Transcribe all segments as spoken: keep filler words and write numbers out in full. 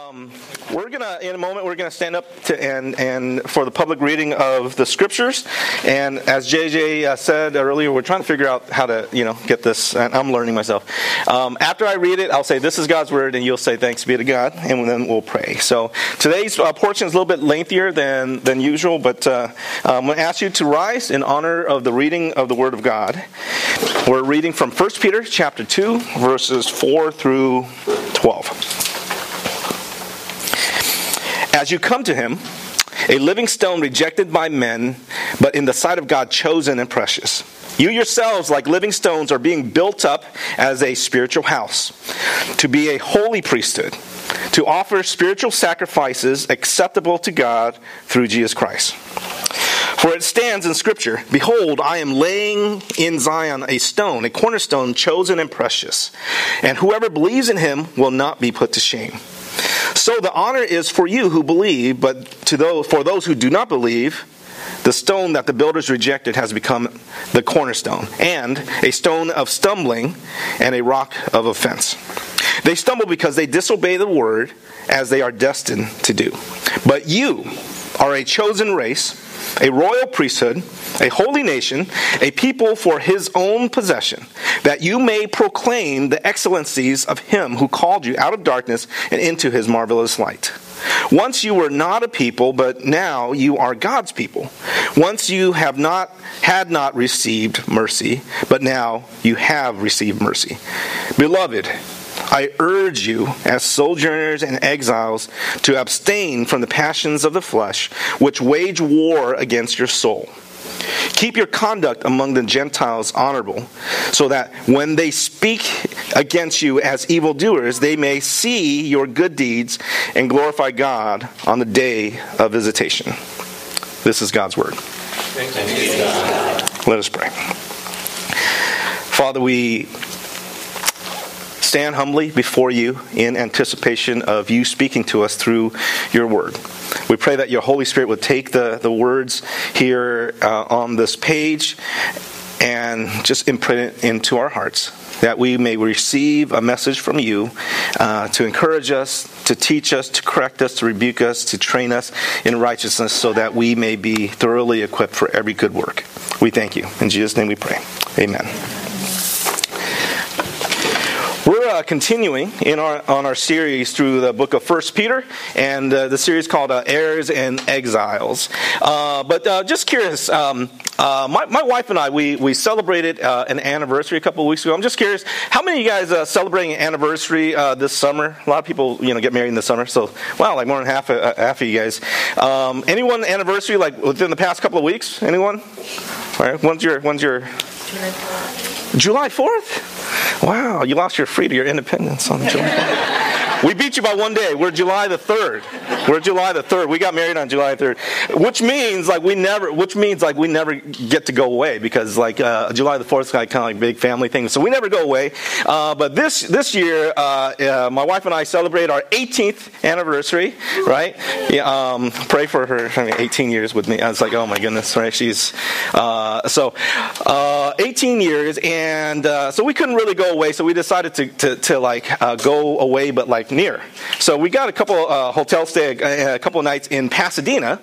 Um, we're gonna, in a moment, we're gonna stand up to, and and for the public reading of the scriptures. And as J J uh, said earlier, we're trying to figure out how to, you know, get this. And I'm learning myself. Um, after I read it, I'll say, "This is God's word," and you'll say, "Thanks be to God," and then we'll pray. So today's uh, portion is a little bit lengthier than than usual, but uh, I'm going to ask you to rise in honor of the reading of the Word of God. We're reading from First Peter chapter two, verses four through twelve. As you come to him, a living stone rejected by men, but in the sight of God chosen and precious. You yourselves, like living stones, are being built up as a spiritual house, to be a holy priesthood, to offer spiritual sacrifices acceptable to God through Jesus Christ. For it stands in Scripture, "Behold, I am laying in Zion a stone, a cornerstone chosen and precious, and whoever believes in him will not be put to shame." So the honor is for you who believe, but to those, for those who do not believe, the stone that the builders rejected has become the cornerstone, and a stone of stumbling and a rock of offense. They stumble because they disobey the word, as they are destined to do. But you are a chosen race, a royal priesthood, a holy nation, a people for his own possession, that you may proclaim the excellencies of him who called you out of darkness and into his marvelous light. Once you were not a people, but now you are God's people. Once you have not had not received mercy, but now you have received mercy. Beloved, I urge you, as sojourners and exiles, to abstain from the passions of the flesh, which wage war against your soul. Keep your conduct among the Gentiles honorable, so that when they speak against you as evildoers, they may see your good deeds and glorify God on the day of visitation. This is God's word. Let us pray. Father, we stand humbly before you in anticipation of you speaking to us through your word. We pray that your Holy Spirit would take the, the words here uh, on this page and just imprint it into our hearts, that we may receive a message from you uh, to encourage us, to teach us, to correct us, to rebuke us, to train us in righteousness, so that we may be thoroughly equipped for every good work. We thank you. In Jesus' name we pray. Amen. We're uh, continuing in our on our series through the book of First Peter, and uh, the series called uh, Heirs and Exiles. Uh, but uh, just curious, um, uh, my, my wife and I, we we celebrated uh, an anniversary a couple of weeks ago. I'm just curious, how many of you guys uh, celebrating an anniversary uh, this summer? A lot of people, you know, get married in the summer, so wow, like more than half uh, half of you guys. Um, anyone anniversary like within the past couple of weeks? Anyone? All right, when's your when's your July fourth. July fourth? Wow, you lost your freedom, your independence on July fourth. We beat you by one day. We're July the third. We're July the third. We got married on July third, which means like we never, which means like we never get to go away, because like uh, July the fourth is like kind of like a big family thing, so we never go away. Uh, but this this year, uh, uh, my wife and I celebrate our eighteenth anniversary. Right? Yeah, um, pray for her. I mean, eighteen years with me. I was like, oh my goodness, right? She's uh, so uh, eighteen years, and uh, so we couldn't really go away. So we decided to to, to like uh, go away, but like near. So we got a couple uh, hotel stay, a couple of nights in Pasadena,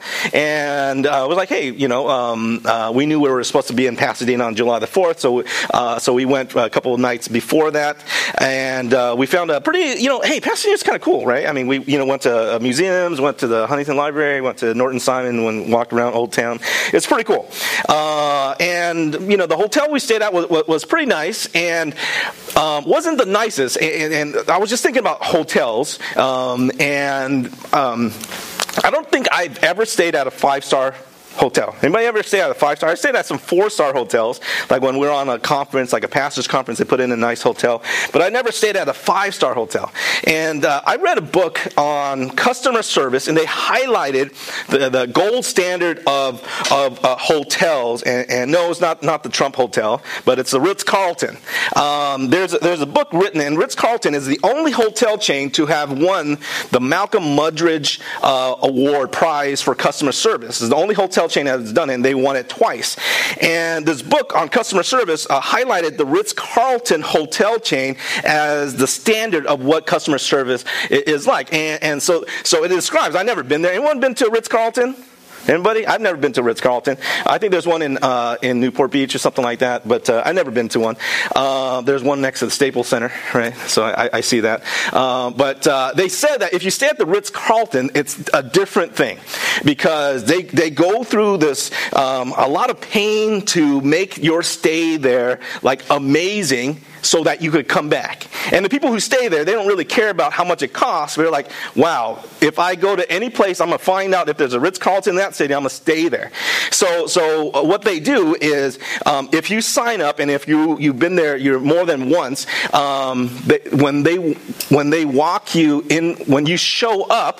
and uh, was like, hey, you know, um, uh, we knew we were supposed to be in Pasadena on July the fourth, so uh, so we went a couple of nights before that, and uh, we found a pretty, you know, hey, Pasadena's kind of cool, right? I mean, we you know went to uh, museums, went to the Huntington Library, went to Norton Simon, went walked around Old Town. It's pretty cool, uh, and you know, the hotel we stayed at was, was pretty nice, and um, wasn't the nicest, and, and I was just thinking about hotels. Hotels, um, and um, I don't think I've ever stayed at a five-star hotel. Anybody ever stay at a five-star? I stayed at some four-star hotels, like when we were on a conference, like a pastor's conference, they put in a nice hotel. But I never stayed at a five-star hotel. And uh, I read a book on customer service, and they highlighted the, the gold standard of of uh, hotels. And, and no, it's not not the Trump Hotel, but it's the Ritz-Carlton. Um, there's a, there's a book written, and Ritz-Carlton is the only hotel chain to have won the Malcolm Muggeridge uh, Award Prize for customer service. It's the only hotel hotel chain has done it, and they won it twice. And this book on customer service uh, highlighted the Ritz-Carlton hotel chain as the standard of what customer service is like. And, and so, so it describes, I've never been there. Anyone been to Ritz-Carlton? Anybody? I've never been to Ritz-Carlton. I think there's one in uh, in Newport Beach or something like that, but uh, I've never been to one. Uh, there's one next to the Staples Center, right? So I, I see that. Uh, but uh, they said that if you stay at the Ritz-Carlton, it's a different thing because they, they go through this, um, a lot of pain to make your stay there like amazing, so that you could come back. And the people who stay there, they don't really care about how much it costs. They're like, wow, if I go to any place, I'm going to find out if there's a Ritz-Carlton in that city, I'm going to stay there. So so what they do is, um, if you sign up, and if you, you've been there you're more than once, um, they, when they when they walk you in, when you show up,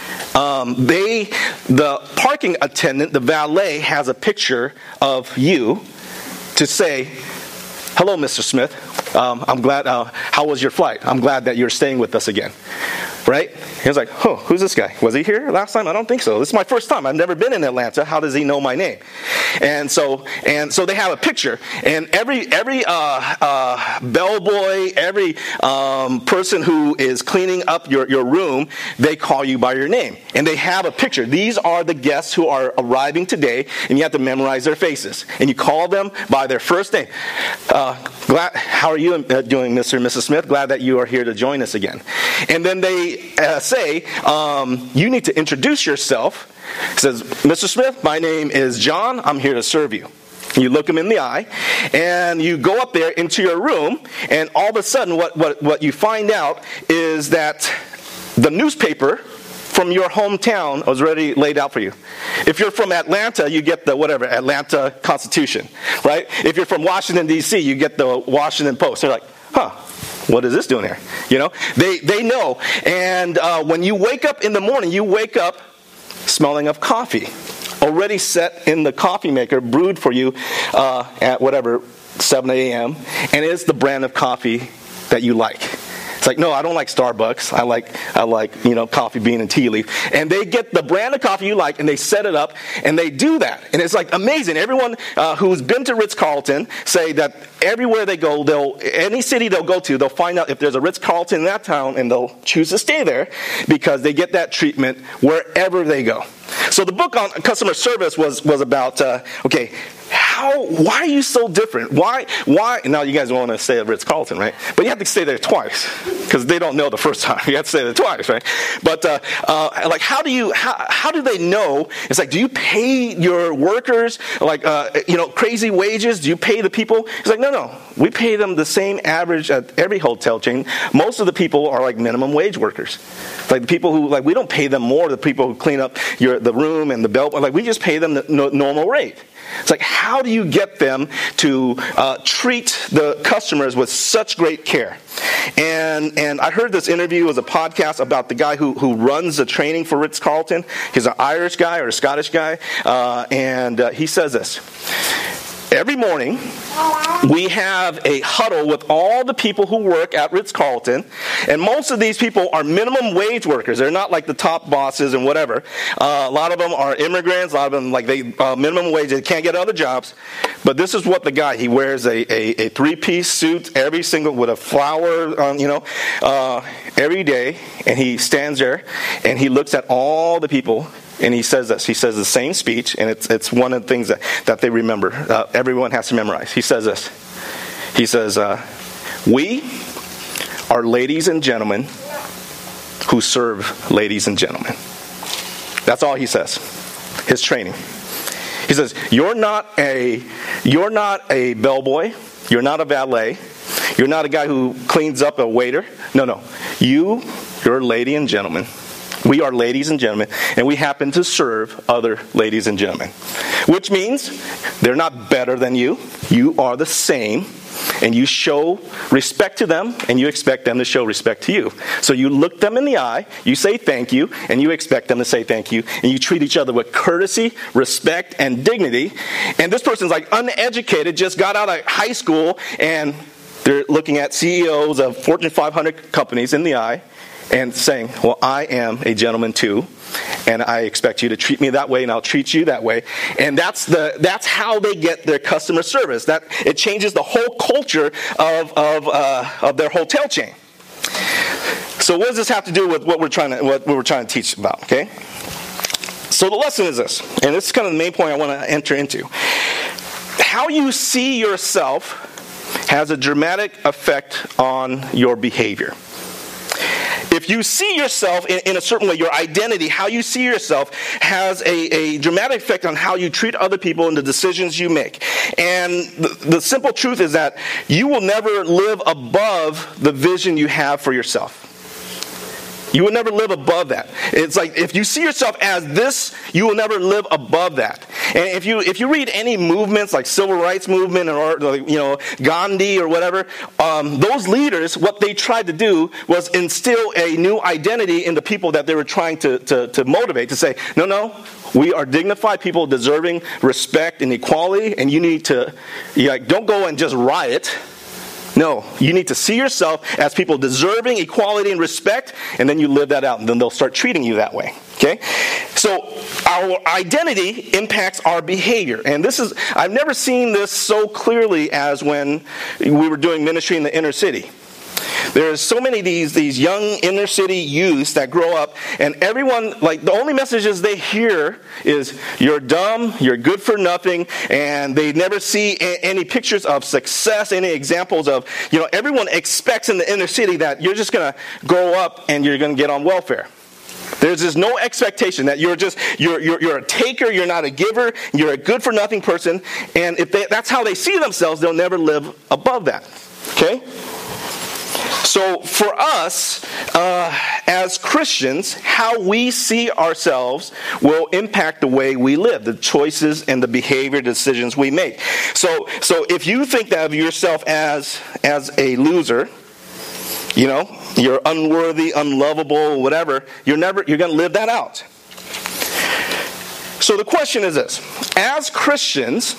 um, they, the parking attendant, the valet, has a picture of you to say, hello, Mister Smith. Um, I'm glad, uh, how was your flight? I'm glad that you're staying with us again. Right? He was like, oh, who's this guy? Was he here last time? I don't think so. This is my first time. I've never been in Atlanta. How does he know my name? And so, and so they have a picture. And every every uh, uh, bellboy, every um, person who is cleaning up your, your room, they call you by your name. And they have a picture. These are the guests who are arriving today, and you have to memorize their faces. And you call them by their first name. Uh, glad, how are you doing, Mister and Missus Smith? Glad that you are here to join us again. And then they uh, say, um, you need to introduce yourself. He says, Mister Smith, my name is John. I'm here to serve you. You look him in the eye, and you go up there into your room, and all of a sudden what, what, what you find out is that the newspaper from your hometown was already laid out for you. If you're from Atlanta, you get the whatever, Atlanta Constitution, right? If you're from Washington, D C, you get the Washington Post. They're like, huh, what is this doing here? You know, they, they know. And uh, when you wake up in the morning, you wake up smelling of coffee, already set in the coffee maker, brewed for you uh, at whatever, seven a.m., and it's the brand of coffee that you like. It's like, no, I don't like Starbucks. I like, I like, you know, coffee bean and tea leaf. And they get the brand of coffee you like, and they set it up, and they do that. And it's like amazing. Everyone uh, who's been to Ritz-Carlton say that everywhere they go, they'll any city they'll go to, they'll find out if there's a Ritz-Carlton in that town, and they'll choose to stay there because they get that treatment wherever they go. So the book on customer service was was about uh, okay. How? Why are you so different? Why? Why? Now you guys want to stay at Ritz-Carlton, right? But you have to stay there twice because they don't know the first time. You have to stay there twice, right? But uh, uh, like, how do you? How, how do they know? It's like, do you pay your workers like uh, you know crazy wages? Do you pay the people? It's like, no, no. We pay them the same average at every hotel chain. Most of the people are like minimum wage workers. Like the people who like we don't pay them more. The people who clean up your the room and the bell, like we just pay them the no, normal rate. It's like, how do you get them to uh, treat the customers with such great care? And and I heard this interview as a podcast about the guy who, who runs the training for Ritz-Carlton. He's an Irish guy or a Scottish guy, uh, and uh, he says this. Every morning, we have a huddle with all the people who work at Ritz-Carlton, and most of these people are minimum wage workers. They're not like the top bosses and whatever. Uh, a lot of them are immigrants. A lot of them, like they uh, minimum wage, they can't get other jobs. But this is what the guy, he wears a, a, a three-piece suit every single, with a flower, um, you know, uh, every day, and he stands there, and he looks at all the people. And he says this. He says the same speech, and it's it's one of the things that, that they remember. Uh, everyone has to memorize. He says this. He says, uh, we are ladies and gentlemen who serve ladies and gentlemen. That's all he says. His training. He says, you're not a you're not a bellboy. You're not a valet. You're not a guy who cleans up a waiter. No, no. You, you're a lady and gentleman. We are ladies and gentlemen, and we happen to serve other ladies and gentlemen. Which means they're not better than you. You are the same, and you show respect to them, and you expect them to show respect to you. So you look them in the eye, you say thank you, and you expect them to say thank you, and you treat each other with courtesy, respect, and dignity. And this person's like uneducated, just got out of high school, and they're looking at C E Os of Fortune five hundred companies in the eye, and saying, well, I am a gentleman too, and I expect you to treat me that way, and I'll treat you that way. And that's the that's how they get their customer service. That it changes the whole culture of of uh, of their hotel chain. So what does this have to do with what we're trying to what we're trying to teach about? Okay. So the lesson is this, and this is kind of the main point I want to enter into. How you see yourself has a dramatic effect on your behavior. If you see yourself in, in a certain way, your identity, how you see yourself, has a, a dramatic effect on how you treat other people and the decisions you make. And the, the simple truth is that you will never live above the vision you have for yourself. You will never live above that. It's like if you see yourself as this, you will never live above that. And if you if you read any movements like civil rights movement or you know Gandhi or whatever, um, those leaders, what they tried to do was instill a new identity in the people that they were trying to to, to motivate. To say, no, no, we are dignified people deserving respect and equality, and you need to, you like, don't go and just riot. No, you need to see yourself as people deserving equality and respect, and then you live that out, and then they'll start treating you that way. Okay? So our identity impacts our behavior. And this is, I've never seen this so clearly as when we were doing ministry in the inner city. There's so many of these, these young inner city youths that grow up, and everyone, like, the only messages they hear is, you're dumb, you're good for nothing, and they never see a- any pictures of success, any examples of, you know, everyone expects in the inner city that you're just going to grow up and you're going to get on welfare. There's just no expectation that you're just, you're, you're, you're a taker, you're not a giver, you're a good for nothing person, and if they, that's how they see themselves, they'll never live above that. Okay? So for us, uh, as Christians, how we see ourselves will impact the way we live, the choices and the behavior decisions we make. So, so if you think that of yourself as as a loser, you know, you're unworthy, unlovable, whatever, you're never you're going to live that out. So the question is this: as Christians,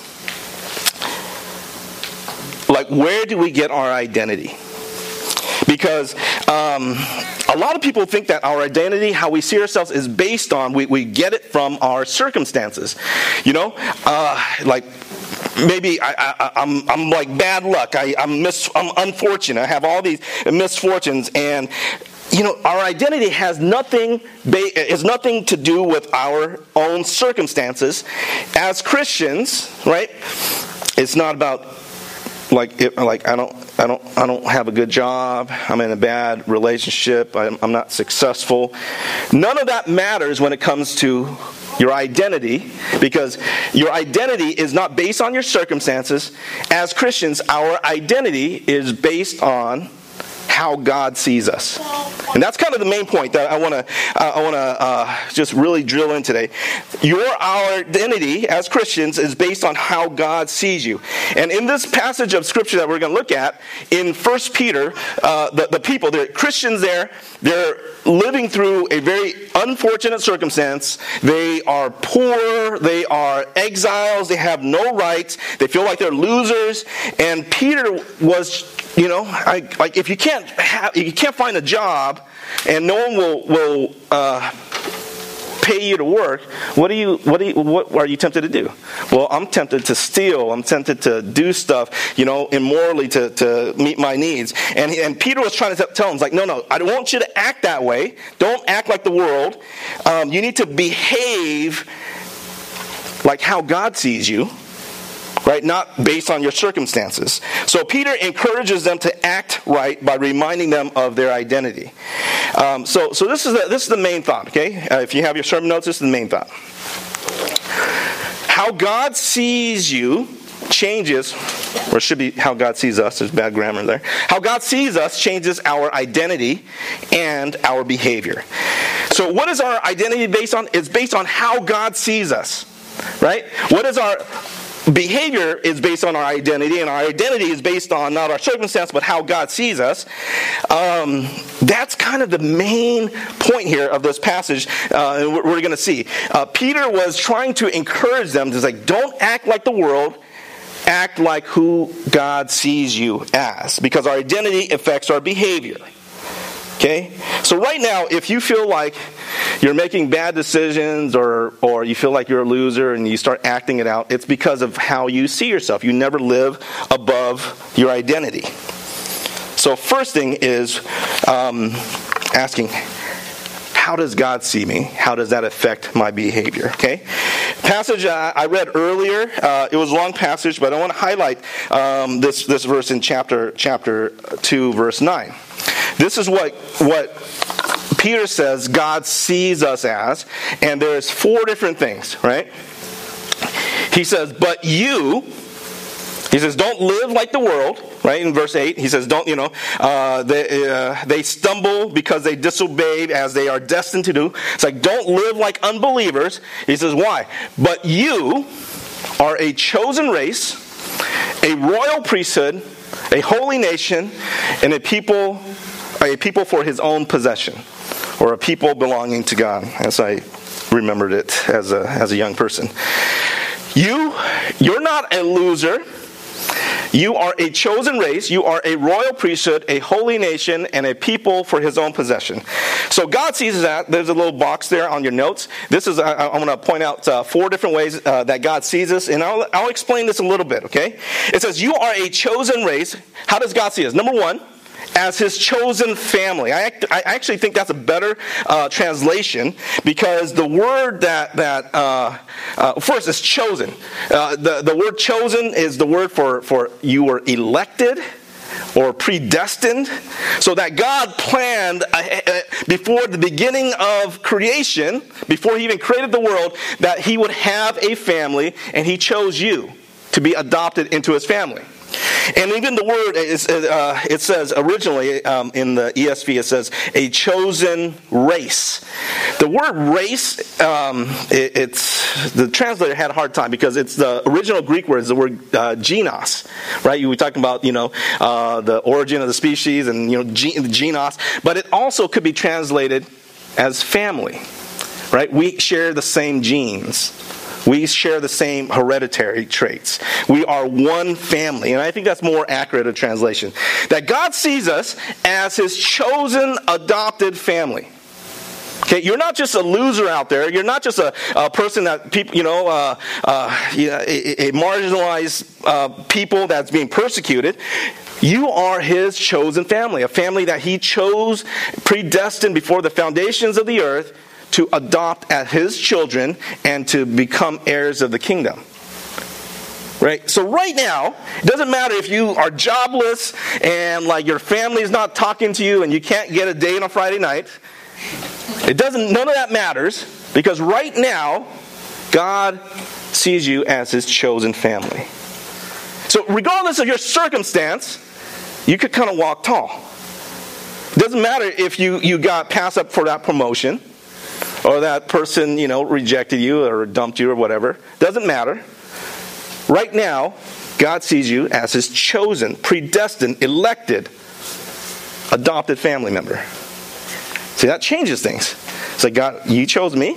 like, where do we get our identity? Because um, a lot of people think that our identity, how we see ourselves, is based on, we, we get it from our circumstances. You know, uh, like maybe I, I, I'm I'm like bad luck. I, I'm mis, I'm unfortunate. I have all these misfortunes, and you know, our identity has nothing is nothing to do with our own circumstances. As Christians, right? It's not about like it, like I don't I don't I don't have a good job. I'm in a bad relationship. I'm, I'm not successful. None of that matters when it comes to your identity, because your identity is not based on your circumstances. As Christians, our identity is based on how God sees us. And that's kind of the main point that I want to uh, I want to uh, just really drill in today. Your our identity as Christians is based on how God sees you. And in this passage of Scripture that we're going to look at, in First Peter, uh, the, the people, the Christians there, they're living through a very unfortunate circumstance. They are poor. They are exiles. They have no rights. They feel like they're losers. And Peter was, you know, I, like if you can't have, if you can't find a job, and no one will will uh, pay you to work, what do you what do you, what are you tempted to do? Well, I'm tempted to steal. I'm tempted to do stuff, you know, immorally to, to meet my needs. And and Peter was trying to tell him, like, no, no, I don't want you to act that way. Don't act like the world. Um, you need to behave like how God sees you. Right, not based on your circumstances. So Peter encourages them to act right by reminding them of their identity. Um, so, so this is the, this is the main thought. Okay, uh, if you have your sermon notes, this is the main thought. How God sees you changes, or it should be how God sees us. There's bad grammar there. How God sees us changes our identity and our behavior. So, what is our identity based on? It's based on how God sees us. Right? What is our behavior is based on our identity, and our identity is based on not our circumstance, but how God sees us. Um, that's kind of the main point here of this passage, uh, and we're, we're going to see. Uh, Peter was trying to encourage them to say, don't act like the world, act like who God sees you as, because our identity affects our behavior. Okay? So right now, if you feel like you're making bad decisions or, or you feel like you're a loser and you start acting it out, it's because of how you see yourself. You never live above your identity. So first thing is um, asking, how does God see me? How does that affect my behavior? Okay, passage uh, I read earlier. Uh, it was a long passage, but I want to highlight um, this this verse in chapter chapter two, verse nine. This is what what Peter says God sees us as, and there's four different things. Right? He says, "But you." He says, "Don't live like the world." Right, in verse eight, he says, "Don't you know? Uh, they uh, they stumble because they disobeyed as they are destined to do." It's like, don't live like unbelievers. He says, "Why? But you are a chosen race, a royal priesthood, a holy nation, and a people, a people for His own possession, or a people belonging to God." As I remembered it as a as a young person, you you're not a loser. You are a chosen race, you are a royal priesthood, a holy nation, and a people for His own possession. So God sees that. There's a little box there on your notes. This is, I, I'm going to point out uh, four different ways uh, that God sees us, and I'll, I'll explain this a little bit, okay? It says, you are a chosen race. How does God see us? Number one, as His chosen family. I, act, I actually think that's a better uh, translation, because the word that, that uh, uh, first is chosen. Uh, the, the word chosen is the word for, for you were elected or predestined, so that God planned uh, uh, before the beginning of creation, before He even created the world, that He would have a family, and He chose you to be adopted into His family. And even the word, is, uh, it says originally um, in the E S V, it says a chosen race. The word race, um, it, it's the translator had a hard time, because it's the original Greek word is the word uh, genos, right? You were talking about, you know, uh, the origin of the species and, you know, gen- genos, but it also could be translated as family, right? We share the same genes. We share the same hereditary traits. We are one family. And I think that's more accurate a translation. That God sees us as His chosen, adopted family. Okay, you're not just a loser out there. You're not just a, a person that people, you know, uh, uh, a, a marginalized uh, people that's being persecuted. You are His chosen family, a family that He chose, predestined before the foundations of the earth, to adopt as His children and to become heirs of the kingdom. Right? So right now, it doesn't matter if you are jobless and like your family is not talking to you and you can't get a date on a Friday night. It doesn't, none of that matters, because right now, God sees you as His chosen family. So regardless of your circumstance, you could kind of walk tall. It doesn't matter if you, you got passed up for that promotion, or that person, you know, rejected you or dumped you or whatever. Doesn't matter. Right now, God sees you as His chosen, predestined, elected, adopted family member. See, that changes things. It's like, God, you chose me?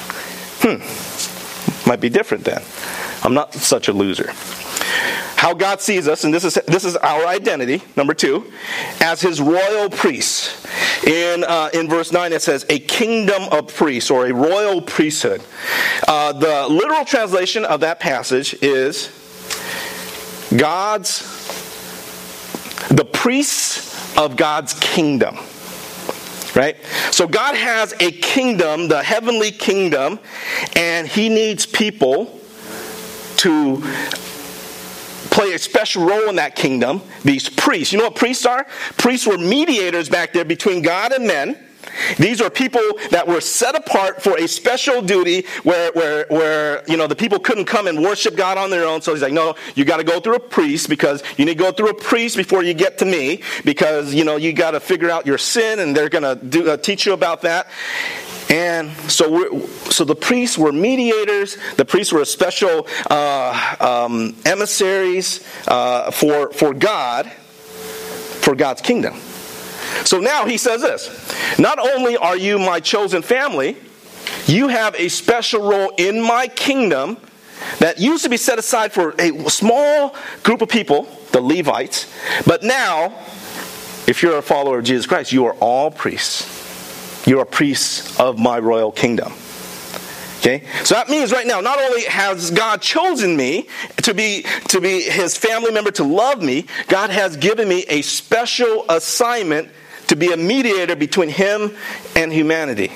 Hmm. Might be different then. I'm not such a loser. How God sees us, and this is this is our identity, number two, as His royal priests. In uh, in verse nine it says, a kingdom of priests, or a royal priesthood. Uh, the literal translation of that passage is God's, the priests of God's kingdom. Right? So God has a kingdom, the heavenly kingdom, and He needs people to play a special role in that kingdom. These priests. You know what priests are? Priests were mediators back there between God and men. These are people that were set apart for a special duty where, where, where, you know, the people couldn't come and worship God on their own. So He's like, no, you got to go through a priest, because you need to go through a priest before you get to me, because, you know, you got to figure out your sin, and they're going to do uh, teach you about that. And so, we're, so the priests were mediators. The priests were special uh, um, emissaries uh, for for God, for God's kingdom. So now He says this: not only are you my chosen family, you have a special role in my kingdom that used to be set aside for a small group of people, the Levites. But now, if you're a follower of Jesus Christ, you are all priests. You're a priest of my royal kingdom. Okay? So that means right now, not only has God chosen me to be, to be his family member, to love me, God has given me a special assignment to be a mediator between him and humanity.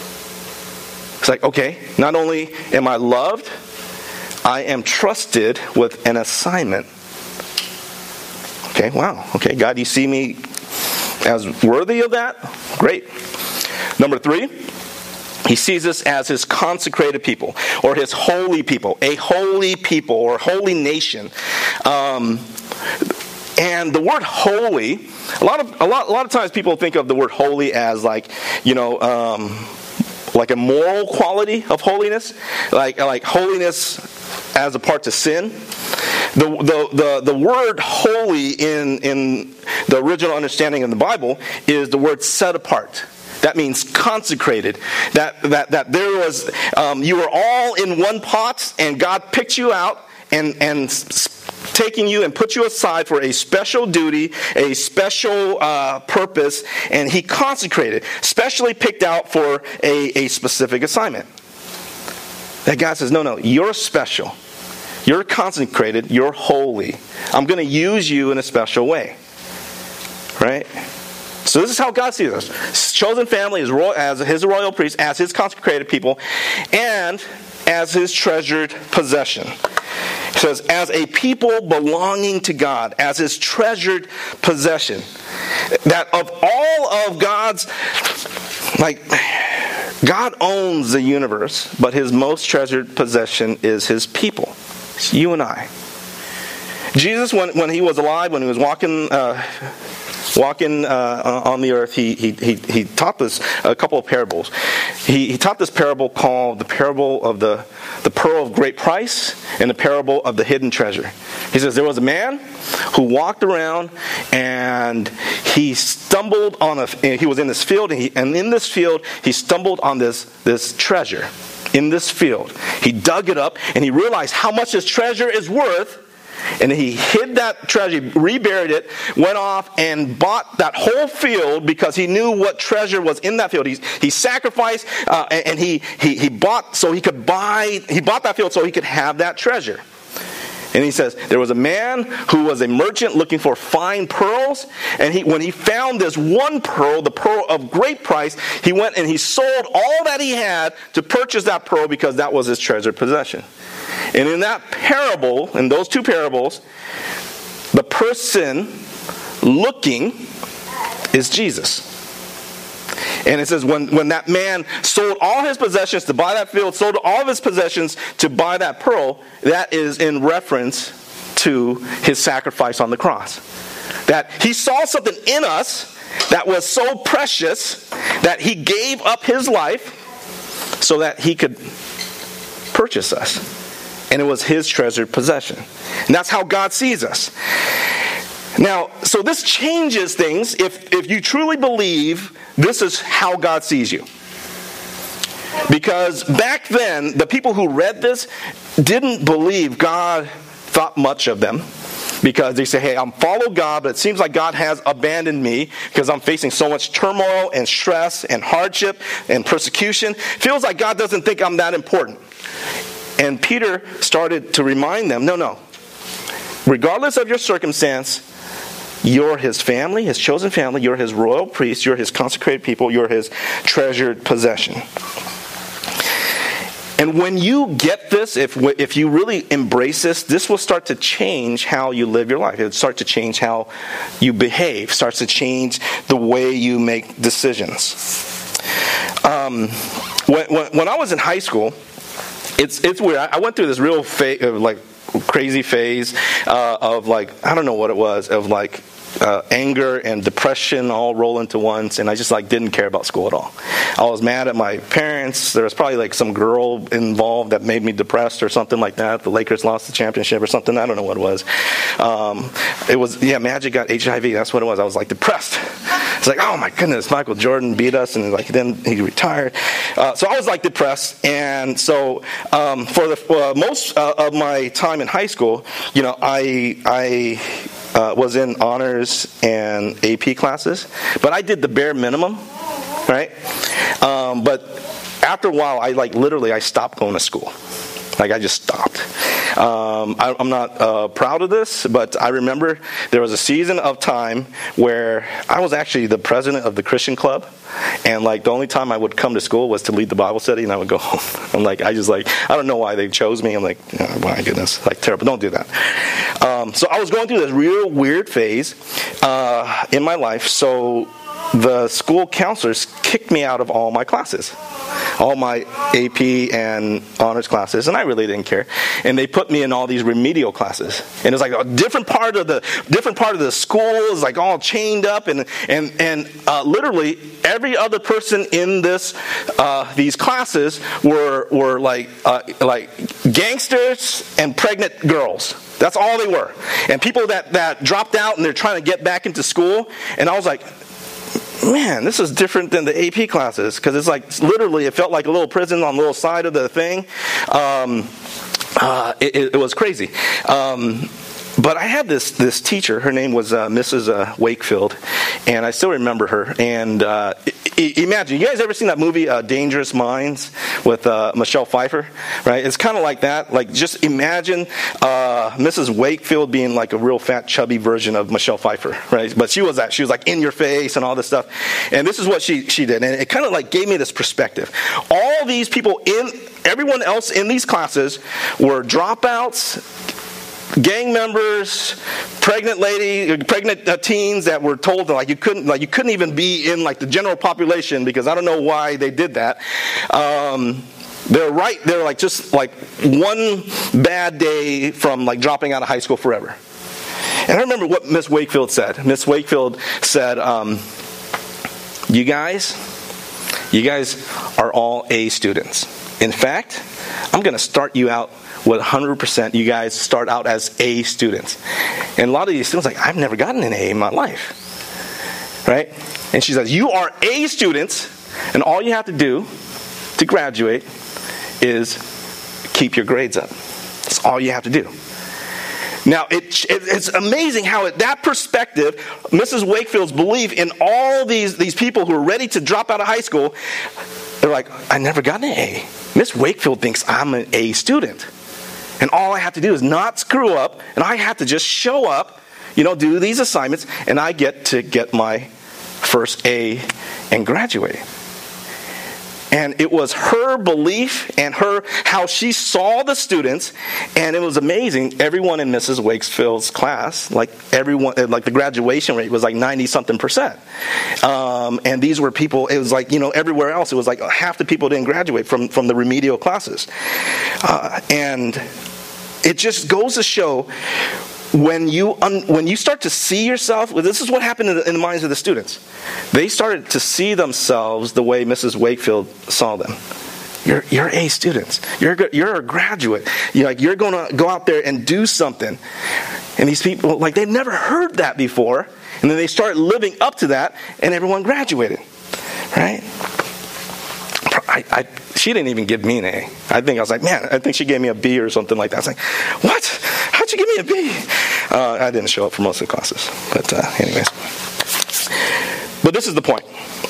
It's like, okay, not only am I loved, I am trusted with an assignment. Okay, wow. Okay, God, you see me as worthy of that? Great. Number three, he sees us as his consecrated people, or his holy people, a holy people, or holy nation. Um, and the word holy, a lot of a lot a lot of times people think of the word holy as like, you know, um, like a moral quality of holiness, like like holiness as a part to sin. The, the the the word holy in in the original understanding in the Bible is the word set apart. That means consecrated. That that that there was um, you were all in one pot, and God picked you out and and taking you and put you aside for a special duty, a special uh, purpose, and he consecrated, specially picked out for a, a specific assignment. That God says, no, no, you're special. You're consecrated. You're holy. I'm going to use you in a special way. Right? So this is how God sees us. His chosen family as, royal, as his royal priest, as his consecrated people, and as his treasured possession. He says, as a people belonging to God, as his treasured possession. That of all of God's, like, God owns the universe, but his most treasured possession is his people. It's you and I. Jesus, when, when he was alive, when he was walking uh, walking uh, on the earth, he, he he he taught this a couple of parables. He he taught this parable called the parable of the the pearl of great price and the parable of the hidden treasure. He says there was a man who walked around and he stumbled on a he was in this field and, he, and in this field he stumbled on this this treasure. In this field, he dug it up and he realized how much this treasure is worth. And he hid that treasure, reburied it, went off and bought that whole field because he knew what treasure was in that field. He, he sacrificed uh, and, and he, he he bought so he could buy. He bought that field so he could have that treasure. And he says there was a man who was a merchant looking for fine pearls, and he when he found this one pearl, the pearl of great price, he went and he sold all that he had to purchase that pearl because that was his treasured possession. And in that parable, in those two parables, the person looking is Jesus. And it says when, when that man sold all his possessions to buy that field, sold all of his possessions to buy that pearl, that is in reference to his sacrifice on the cross. That he saw something in us that was so precious that he gave up his life so that he could purchase us. And it was his treasured possession. And that's how God sees us. Now, so this changes things if, if you truly believe this is how God sees you. Because back then, the people who read this didn't believe God thought much of them. Because they say, hey, I'm following God, but it seems like God has abandoned me because I'm facing so much turmoil and stress and hardship and persecution. Feels like God doesn't think I'm that important. And Peter started to remind them, no, no. Regardless of your circumstance, you're his family, his chosen family. You're his royal priest. You're his consecrated people. You're his treasured possession. And when you get this, if if you really embrace this, this will start to change how you live your life. It will start to change how you behave. Starts to change the way you make decisions. Um, when, when, when I was in high school, it's it's weird. I went through this real fa- like crazy phase uh, of like I don't know what it was of like. Uh, anger and depression all roll into once, and I just like didn't care about school at all. I was mad at my parents. There was probably like some girl involved that made me depressed or something like that. The Lakers lost the championship or something. I don't know what it was. Um, it was yeah, Magic got H I V. That's what it was. I was like depressed. It's like, oh my goodness, Michael Jordan beat us, and like then he retired. Uh, so I was like depressed, and so um, for the uh, most uh, of my time in high school, you know, I I. Uh, was in honors and A P classes, but I did the bare minimum right? Um, but after a while, I like literally I stopped going to school. Like I just stopped. Um, I, I'm not uh, proud of this, but I remember there was a season of time where I was actually the president of the Christian club, and like the only time I would come to school was to lead the Bible study, and I would go home. I'm like, I just like, I don't know why they chose me. I'm like, oh, my goodness, like terrible. Don't do that. Um, so I was going through this real weird phase uh, in my life. So the school counselors kicked me out of all my classes, all my A P and honors classes, and I really didn't care. And they put me in all these remedial classes, and it's like a different part of the different part of the school is like all chained up, and and and uh, literally every other person in this uh, these classes were were like uh, like gangsters and pregnant girls. That's all they were, and people that that dropped out and they're trying to get back into school. And I was like, man, this is different than the A P classes, because it's like literally it felt like a little prison on the little side of the thing. Um, uh, it, it was crazy. Um, but I had this this teacher. Her name was uh, Missus Uh, Wakefield, and I still remember her. And uh, I- imagine, you guys ever seen that movie uh, Dangerous Minds with uh, Michelle Pfeiffer? Right? It's kind of like that. Like just imagine uh, Missus Wakefield being like a real fat, chubby version of Michelle Pfeiffer, right? But she was that. She was like in your face and all this stuff. And this is what she she did, and it kind of like gave me this perspective. All these people in, everyone else in these classes were dropouts, gang members, pregnant lady, pregnant uh, teens that were told that like you couldn't, like you couldn't even be in like the general population, because I don't know why they did that. Um, they're right. They're like just like one bad day from like dropping out of high school forever. And I remember what Miss Wakefield said. Miss Wakefield said, um, "You guys, you guys are all A students. In fact, I'm going to start you out with one hundred percent, you guys start out as A students." And a lot of these students are like, I've never gotten an A in my life. Right? And she says, you are A students, and all you have to do to graduate is keep your grades up. That's all you have to do. Now, it, it, it's amazing how at that perspective, Missus Wakefield's belief in all these, these people who are ready to drop out of high school, they're like, I never got an A. Miss Wakefield thinks I'm an A student. And all I have to do is not screw up, and I have to just show up, you know, do these assignments, and I get to get my first A and graduate. And it was her belief and her how she saw the students, and it was amazing. Everyone in Missus Wakefield's class, like everyone, like the graduation rate was like ninety something percent. Um, and these were people. It was like, you know, everywhere else, it was like half the people didn't graduate from from the remedial classes, uh, and it just goes to show. When you un, when you start to see yourself, well, this is what happened in the, in the minds of the students. They started to see themselves the way Missus Wakefield saw them. You're you're A students. You're you're a graduate. You're like you're going to go out there and do something. And these people, like they've never heard that before, and then they start living up to that, and everyone graduated, right? I, I, she didn't even give me an A. I think I was like, man, I think she gave me a B or something like that. I was like, what? How'd you give me a B? Uh, I didn't show up for most of the classes. But uh, anyways. But this is the point.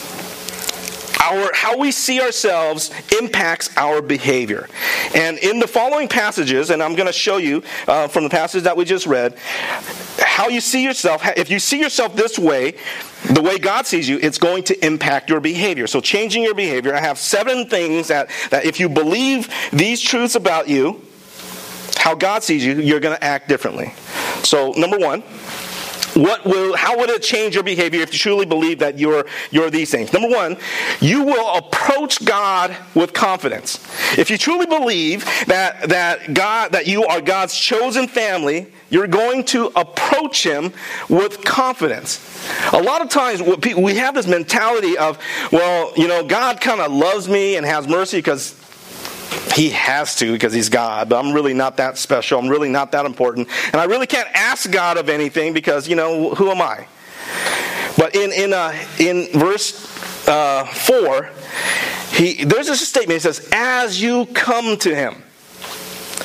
Our, how we see ourselves impacts our behavior. And in the following passages, and I'm going to show you uh, from the passage that we just read, how you see yourself. If you see yourself this way, the way God sees you, it's going to impact your behavior. So changing your behavior, I have seven things that, that if you believe these truths about you, how God sees you, you're going to act differently. So number one, what will? How would it change your behavior if you truly believe that you're you're these things? Number one, you will approach God with confidence. If you truly believe that that God that you are God's chosen family, you're going to approach Him with confidence. A lot of times we have this mentality of, well, you know, God kind of loves me and has mercy because He has to, because He's God, but I'm really not that special. I'm really not that important. And I really can't ask God of anything because, you know, who am I? But in in uh, in verse uh, four, he there's this statement. He says, as you come to Him.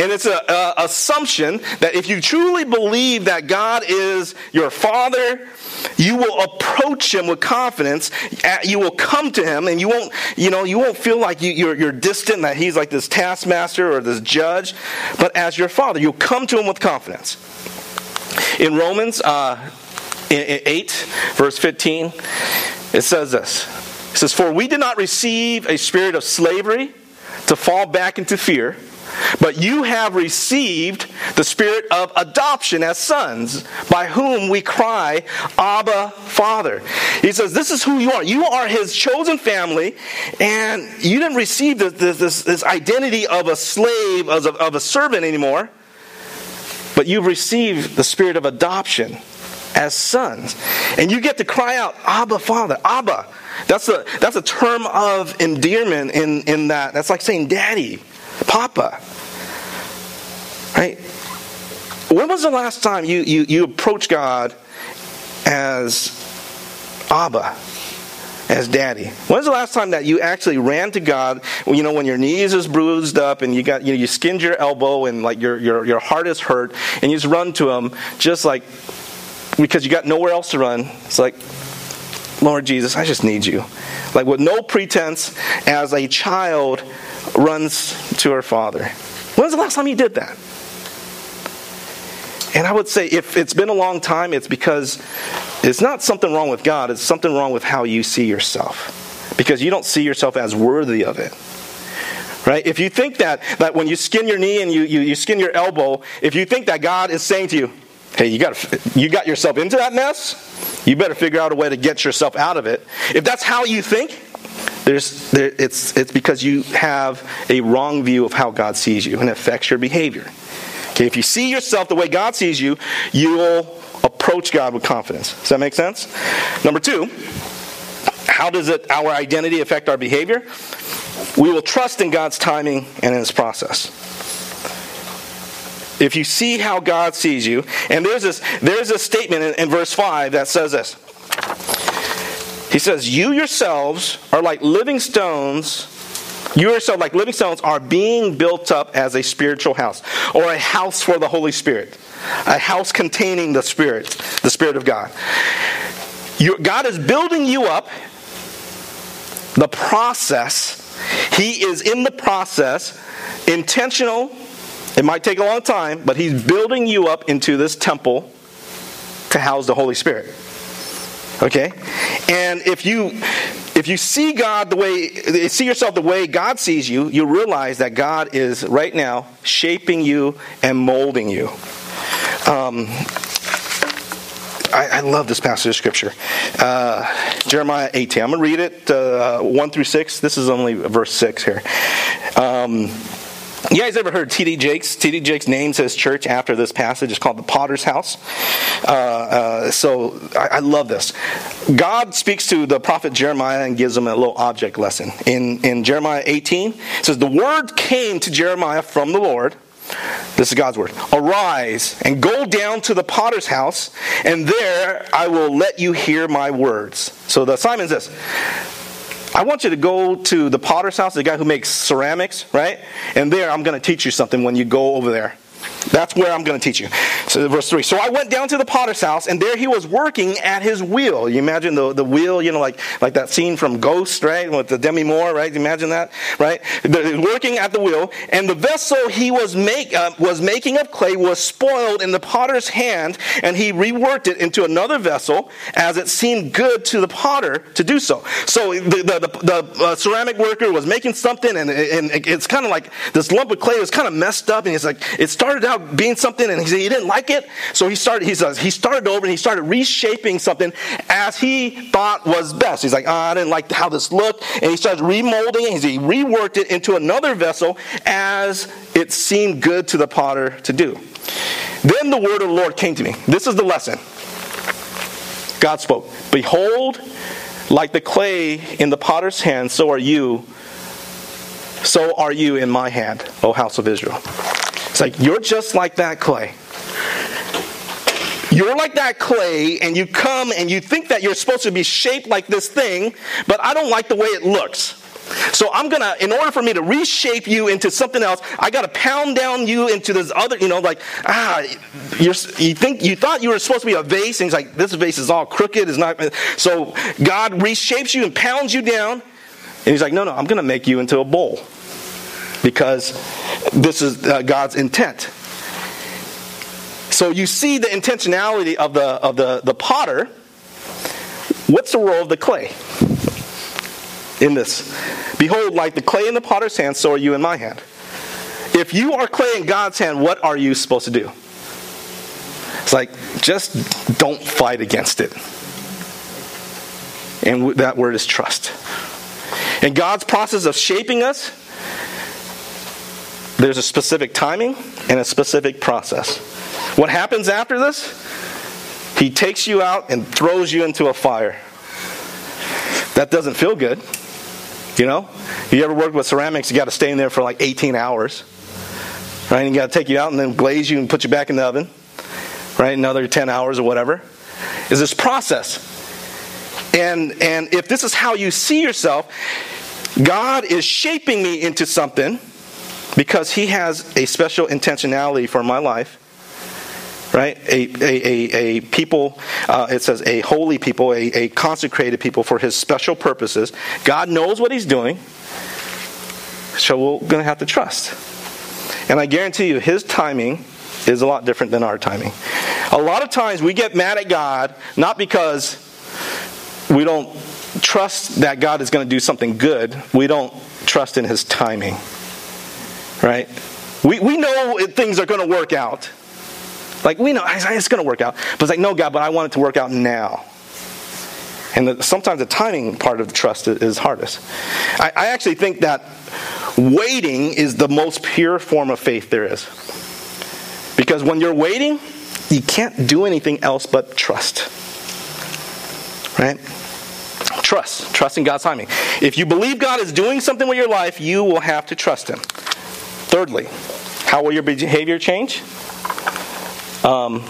And it's an assumption that if you truly believe that God is your Father, you will approach Him with confidence. You will come to Him, and you won't, you know, you won't feel like you, you're, you're distant, that He's like this taskmaster or this judge. But as your Father, you'll come to Him with confidence. In Romans uh, eight, verse fifteen, it says this. It says, "For we did not receive a spirit of slavery to fall back into fear, but you have received the spirit of adoption as sons, by whom we cry, Abba, Father." He says, this is who you are. You are His chosen family, and you didn't receive this, this, this identity of a slave, of a, of a servant anymore, but you've received the spirit of adoption as sons. And you get to cry out, Abba, Father, Abba. That's a, that's a term of endearment in, in that. That's like saying daddy, Papa. Right? When was the last time you, you, you approached God as Abba, as daddy? When was the last time that you actually ran to God, you know, when your knees is bruised up and you got, you know, you skinned your elbow and like your, your, your heart is hurt, and you just run to Him just like, because you got nowhere else to run. It's like, Lord Jesus, I just need you. Like with no pretense, as a child runs to her father. When was the last time you did that? And I would say if it's been a long time, it's because it's not something wrong with God. It's something wrong with how you see yourself. Because you don't see yourself as worthy of it. Right? If you think that, that when you skin your knee and you, you, you skin your elbow, if you think that God is saying to you, hey, you got you got yourself into that mess, you better figure out a way to get yourself out of it. If that's how you think, there's there, it's it's because you have a wrong view of how God sees you, and it affects your behavior. Okay, if you see yourself the way God sees you, you will approach God with confidence. Does that make sense? Number two, how does it our identity affect our behavior? We will trust in God's timing and in His process. If you see how God sees you, and there's this there's a statement in, in verse five that says this. He says, "You yourselves are like living stones. You yourself, like living stones, are being built up as a spiritual house, or a house for the Holy Spirit, a house containing the Spirit, the Spirit of God. You, God is building you up. The process, He is in the process, intentional. It might take a long time, but He's building you up into this temple to house the Holy Spirit. Okay? And if you if you see God the way see yourself the way God sees you, you realize that God is right now shaping you and molding you. Um, I, I love this passage of Scripture. Uh, Jeremiah eighteen. I'm going to read it uh, one through six. This is only verse six here. Um You guys ever heard T D Jakes? T D Jakes names his church after this passage. It's called the Potter's House. Uh, uh, so I, I love this. God speaks to the prophet Jeremiah and gives him a little object lesson. In, in Jeremiah eighteen, it says, "The word came to Jeremiah from the Lord." This is God's word. "Arise and go down to the potter's house, and there I will let you hear my words." So the assignment is this. I want you to go to the potter's house, the guy who makes ceramics, right? And there I'm going to teach you something when you go over there. That's where I'm going to teach you. So verse three. "So I went down to the potter's house, and there he was working at his wheel." You imagine the, the wheel, you know, like, like that scene from Ghost, right? With the Demi Moore, right? You imagine that, right? The, working at the wheel, and the vessel he was make uh, was making of clay was spoiled in the potter's hand, and he reworked it into another vessel as it seemed good to the potter to do so. So the the, the, the uh, ceramic worker was making something, and, and it's kind of like this lump of clay was kind of messed up, and it's like it started out being something, and he said he didn't like it, so he started. He says he started over, and he started reshaping something as he thought was best. He's like, oh, I didn't like how this looked, and he started remolding it. He reworked it into another vessel as it seemed good to the potter to do. Then the word of the Lord came to me. This is the lesson. God spoke. "Behold, like the clay in the potter's hand, so are you. So are you in my hand, O house of Israel." It's like, you're just like that clay. You're like that clay, and you come and you think that you're supposed to be shaped like this thing, but I don't like the way it looks. So I'm going to, in order for me to reshape you into something else, I got to pound down you into this other, you know, like, ah, you're, you think, you thought you were supposed to be a vase, and he's like, this vase is all crooked, it's not, so God reshapes you and pounds you down, and he's like, no, no, I'm going to make you into a bowl, because this is uh, God's intent. So you see the intentionality of the of the, the potter. What's the role of the clay in this? Behold, like the clay in the potter's hand, so are you in my hand. If you are clay in God's hand, what are you supposed to do? It's like, just don't fight against it. And that word is trust. In God's process of shaping us, there's a specific timing and a specific process. What happens after this? He takes you out and throws you into a fire. That doesn't feel good. You know? You ever worked with ceramics, you got to stay in there for like eighteen hours. Right? And you got to take you out and then glaze you and put you back in the oven. Right? Another ten hours or whatever. Is this process. And and if this is how you see yourself, God is shaping me into something because He has a special intentionality for my life. Right? A, a, a, a people, uh, it says a holy people, a, a consecrated people for His special purposes. God knows what He's doing, so we're going to have to trust. And I guarantee you, His timing is a lot different than our timing. A lot of times we get mad at God, not because we don't trust that God is going to do something good. We don't trust in His timing. Right? We, we know things are going to work out. Like, we know it's going to work out. But it's like, no, God, but I want it to work out now. And the, sometimes the timing part of the trust is hardest. I, I actually think that waiting is the most pure form of faith there is. Because when you're waiting, you can't do anything else but trust. Right? Trust. Trust in God's timing. If you believe God is doing something with your life, you will have to trust Him. Thirdly, how will your behavior change? Um,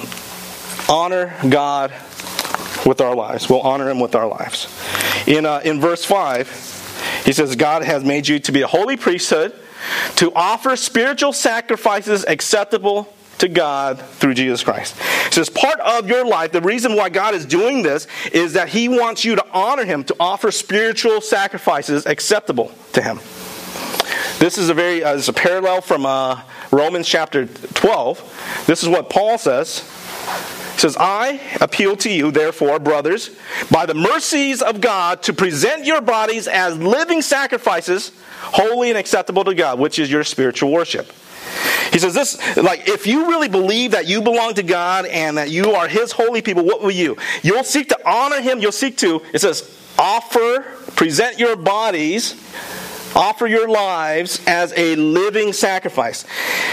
honor God with our lives. We'll honor Him with our lives. In uh, in verse five, he says, God has made you to be a holy priesthood, to offer spiritual sacrifices acceptable to God through Jesus Christ. So as part of your life, the reason why God is doing this is that He wants you to honor Him, to offer spiritual sacrifices acceptable to Him. This is a very uh, this is a parallel from uh, Romans chapter twelve. This is what Paul says. He says, I appeal to you, therefore, brothers, by the mercies of God, to present your bodies as living sacrifices, holy and acceptable to God, which is your spiritual worship. He says this, like, if you really believe that you belong to God and that you are His holy people, what will you? You'll seek to honor Him. You'll seek to, it says, offer, present your bodies, offer your lives as a living sacrifice.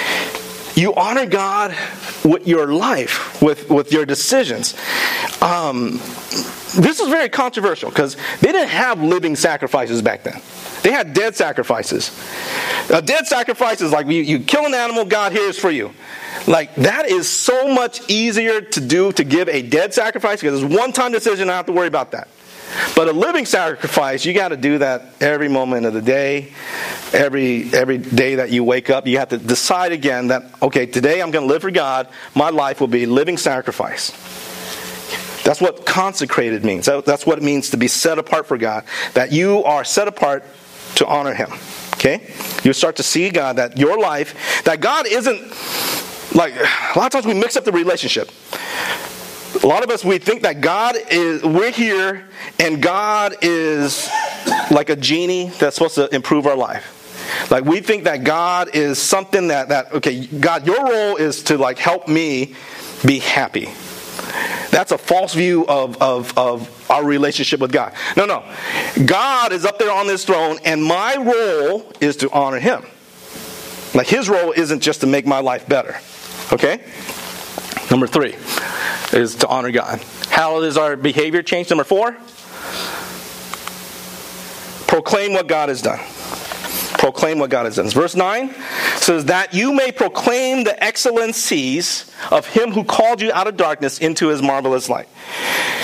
You honor God with your life, with, with your decisions. Um, this is very controversial because they didn't have living sacrifices back then. They had dead sacrifices. A dead sacrifice is like you, you kill an animal, God, here's for you. Like, that is so much easier to do, to give a dead sacrifice, because it's a one-time decision, I don't have to worry about that. But a living sacrifice, you got to do that every moment of the day, every every day that you wake up. You have to decide again that, okay, today I'm going to live for God. My life will be a living sacrifice. That's what consecrated means. That's what it means to be set apart for God. That you are set apart to honor Him. Okay? You start to see God, that your life, that God isn't, like, a lot of times we mix up the relationship. A lot of us, we think that God is, we're here, and God is like a genie that's supposed to improve our life. Like, we think that God is something that, that okay, God, your role is to, like, help me be happy. That's a false view of, of, of our relationship with God. No, no. God is up there on this throne, and my role is to honor Him. Like, His role isn't just to make my life better. Okay? Number three is to honor God. How does our behavior change? Number four, proclaim what God has done. Proclaim what God has done. Verse nine says, that you may proclaim the excellencies of Him who called you out of darkness into His marvelous light.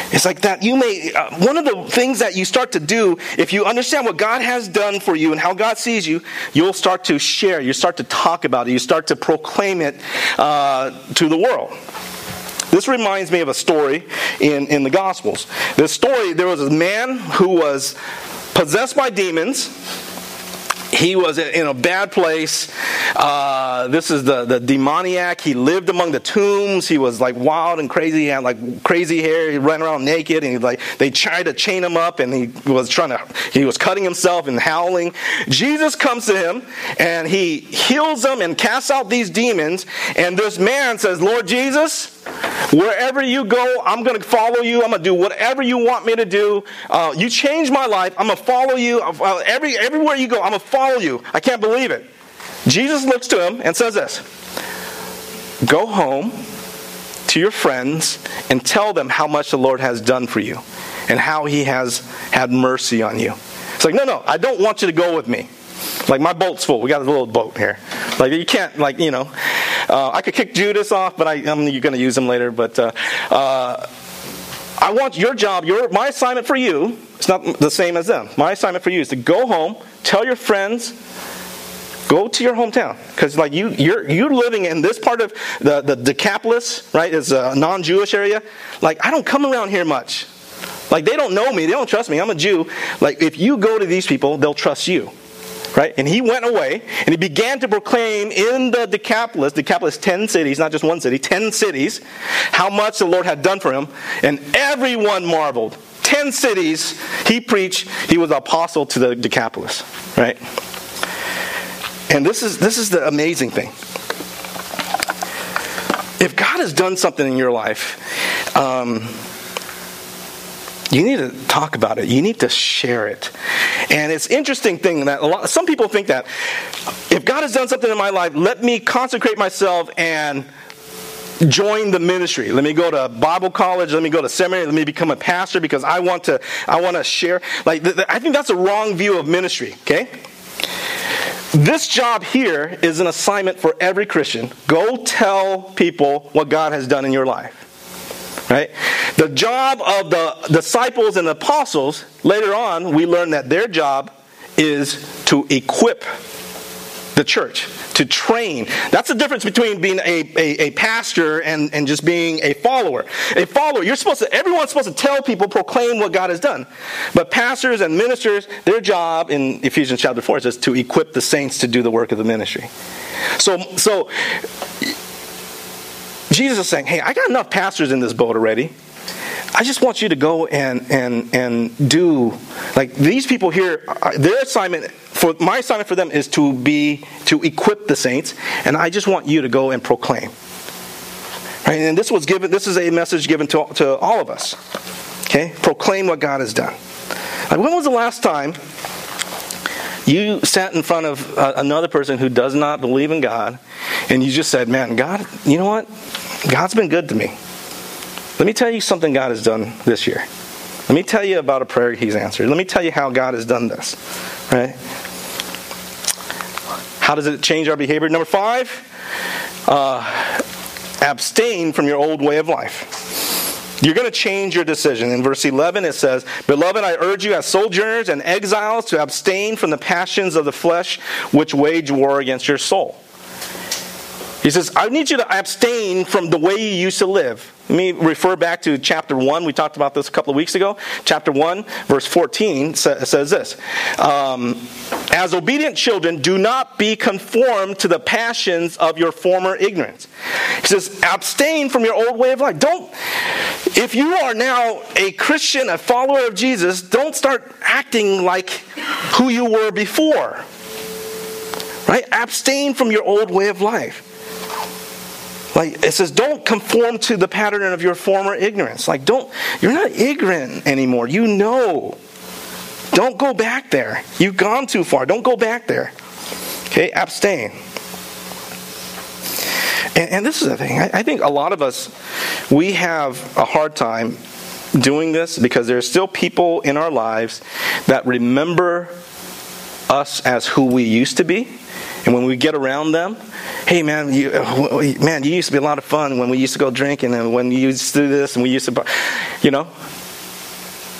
It's like that you may, uh, one of the things that you start to do, if you understand what God has done for you and how God sees you, you'll start to share, you start to talk about it, you start to proclaim it uh, to the world. This reminds me of a story in, in the Gospels. This story, there was a man who was possessed by demons. He was in a bad place. Uh, this is the, the demoniac. He lived among the tombs. He was like wild and crazy. He had like crazy hair. He ran around naked, and he like they tried to chain him up, and he was trying to. He was cutting himself and howling. Jesus comes to him, and he heals him and casts out these demons. And this man says, "Lord Jesus, wherever you go, I'm going to follow you. I'm going to do whatever you want me to do. Uh, you changed my life. I'm going to follow you. Uh, every everywhere you go, I'm going to follow you." I can't believe it. Jesus looks to him and says this: "Go home to your friends and tell them how much the Lord has done for you and how he has had mercy on you." It's like, no, no, I don't want you to go with me. Like, my boat's full. We got a little boat here. Like, you can't, like, you know. Uh, I could kick Judas off, but I, I'm you're going to use him later. But uh, uh, I want your job, your my assignment for you, it's not the same as them. My assignment for you is to go home, tell your friends, go to your hometown. Because like you, you're you're living in this part of the, the Decapolis, right? It's a non-Jewish area. Like, I don't come around here much. Like, they don't know me. They don't trust me. I'm a Jew. Like, if you go to these people, they'll trust you. Right? And he went away, and he began to proclaim in the Decapolis, Decapolis, ten cities, not just one city, ten cities, how much the Lord had done for him. And everyone marveled. Ten cities, he preached, he was apostle to the Decapolis. Right? And this is this is the amazing thing. If God has done something in your life, um, you need to talk about it. You need to share it. And it's an interesting thing that a lot, some people think that if God has done something in my life, let me consecrate myself and join the ministry. Let me go to Bible college. Let me go to seminary. Let me become a pastor because I want to. I want to share. Like th- th- I think that's a wrong view of ministry. Okay. This job here is an assignment for every Christian. Go tell people what God has done in your life. Right? The job of the disciples and apostles, later on, we learn that their job is to equip the church, to train. That's the difference between being a, a, a pastor and, and just being a follower. A follower, you're supposed to, everyone's supposed to tell people, proclaim what God has done. But pastors and ministers, their job in Ephesians chapter four is to equip the saints to do the work of the ministry. So, so Jesus is saying, hey, I got enough pastors in this boat already. I just want you to go and and and do, like, these people here, their assignment, for my assignment for them is to be, to equip the saints, and I just want you to go and proclaim. Right? And this was given, this is a message given to, to all of us. Okay? Proclaim what God has done. Like, when was the last time you sat in front of uh, another person who does not believe in God, and you just said, man, God, you know what? God's been good to me. Let me tell you something God has done this year. Let me tell you about a prayer he's answered. Let me tell you how God has done this. Right? How does it change our behavior? Number five, uh, abstain from your old way of life. You're going to change your decision. In verse eleven it says, "Beloved, I urge you as sojourners and exiles to abstain from the passions of the flesh which wage war against your soul." He says, I need you to abstain from the way you used to live. Let me refer back to chapter one. We talked about this a couple of weeks ago. Chapter one, verse fourteen says this. Um, As obedient children, do not be conformed to the passions of your former ignorance. He says, abstain from your old way of life. Don't, if you are now a Christian, a follower of Jesus, don't start acting like who you were before. Right? Abstain from your old way of life. Like, it says, don't conform to the pattern of your former ignorance. Like, don't, you're not ignorant anymore. You know. Don't go back there. You've gone too far. Don't go back there. Okay, abstain. And, and this is the thing. I, I think a lot of us, we have a hard time doing this because there's still people in our lives that remember us as who we used to be. And when we get around them, hey man, you, man, you used to be a lot of fun when we used to go drinking and when you used to do this and we used to, you know.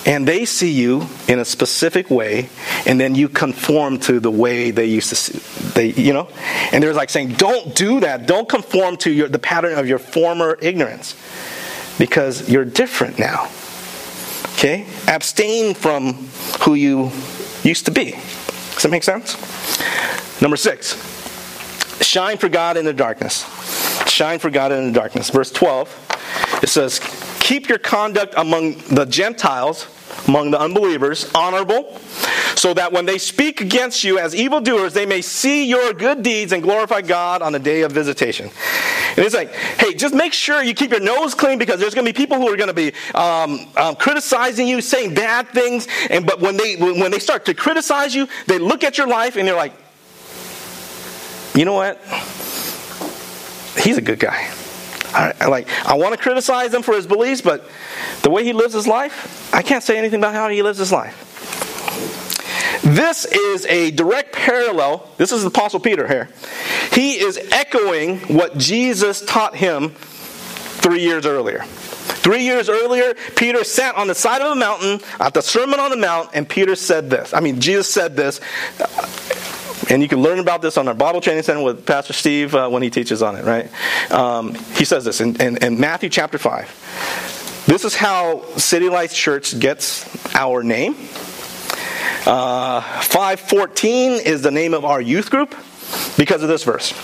and they see you in a specific way, and then you conform to the way they used to see, they, you know? And they're like saying, don't do that. Don't conform to your, the pattern of your former ignorance, because you're different now. Okay? Abstain from who you used to be. Does that make sense? Number six, shine for God in the darkness. Shine for God in the darkness. Verse twelve, it says, keep your conduct among the Gentiles, among the unbelievers, honorable, so that when they speak against you as evildoers, they may see your good deeds and glorify God on the day of visitation. And it's like, hey, just make sure you keep your nose clean, because there's going to be people who are going to be um, um, criticizing you, saying bad things. And but when they when they start to criticize you, they look at your life and they're like, you know what? He's a good guy. I, like, I want to criticize him for his beliefs, but the way he lives his life, I can't say anything about how he lives his life. This is a direct parallel. This is the Apostle Peter here. He is echoing what Jesus taught him three years earlier. Three years earlier, Peter sat on the side of a mountain at the Sermon on the Mount, and Peter said this. I mean, Jesus said this. And you can learn about this on our Bible Training Center with Pastor Steve uh, when he teaches on it, right? Um, he says this in, in, in Matthew chapter five. This is how City Lights Church gets our name. Uh, five fourteen is the name of our youth group because of this verse.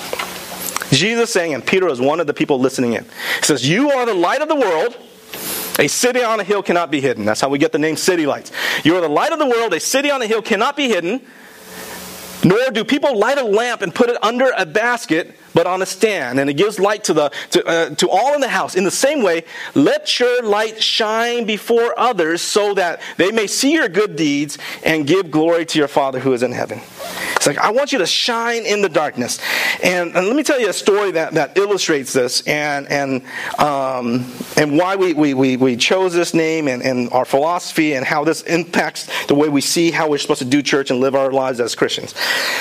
Jesus saying, and Peter was one of the people listening in. He says, you are the light of the world. A city on a hill cannot be hidden. That's how we get the name City Lights. You are the light of the world. A city on a hill cannot be hidden. Nor do people light a lamp and put it under a basket, but on a stand, and it gives light to the to, uh, to all in the house. In the same way, let your light shine before others, so that they may see your good deeds and give glory to your Father who is in heaven. It's like, I want you to shine in the darkness. And, and let me tell you a story that, that illustrates this, and and um, and why we, we, we, we chose this name, and, and our philosophy, and how this impacts the way we see how we're supposed to do church and live our lives as Christians.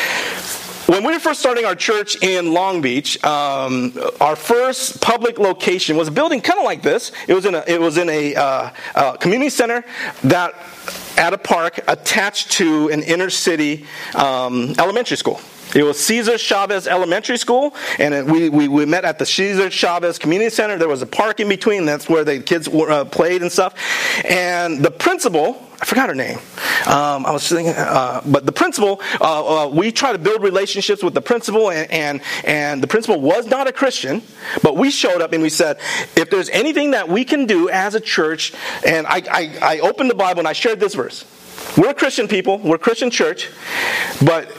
When we were first starting our church in Long Beach, um, our first public location was a building kind of like this. It was in a it was in a uh, uh, community center that at a park attached to an inner city um, elementary school. It was Cesar Chavez Elementary School, and it, we, we we met at the Cesar Chavez Community Center. There was a park in between. That's where the kids were, uh, played and stuff. And the principal, I forgot her name. Um, I was thinking, uh, but the principal, uh, uh, we tried to build relationships with the principal, and, and and the principal was not a Christian, but we showed up and we said, if there's anything that we can do as a church, and I I, I opened the Bible and I shared this verse. We're Christian people, we're a Christian church, but